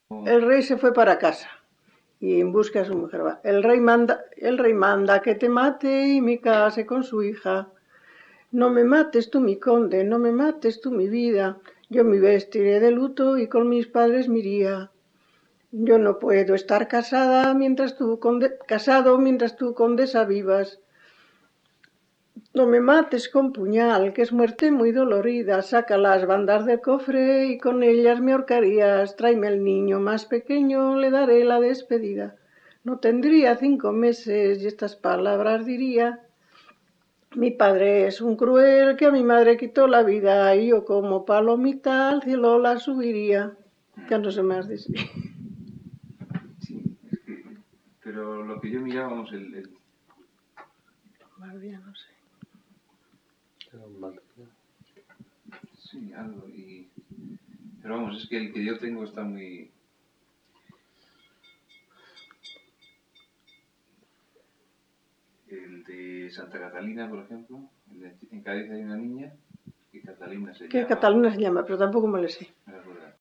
El rey se fue para casa y en busca de su mujer va. El rey manda que te mate y me case con su hija. No me mates tú, mi conde, no me mates tú, mi vida. Yo me vestiré de luto y con mis padres me iría. Yo no puedo estar casado mientras tú, condesa, vivas. No me mates con puñal, que es muerte muy dolorida. Saca las bandas del cofre y con ellas me ahorcarías. Tráeme el niño más pequeño, le daré la despedida. No tendría 5 meses y estas palabras diría. Mi padre es un cruel que a mi madre quitó la vida y yo como palomita al cielo la subiría. Ya no sé más de sí. Sí, es que... Pero lo que yo miraba, vamos, Más bien, no sé. Sí, algo, y... Pero vamos, es que el que yo tengo está muy... El de Santa Catalina, por ejemplo, en Cádiz hay una niña que Catalina se Que llama. Catalina se llama, pero tampoco me lo sé.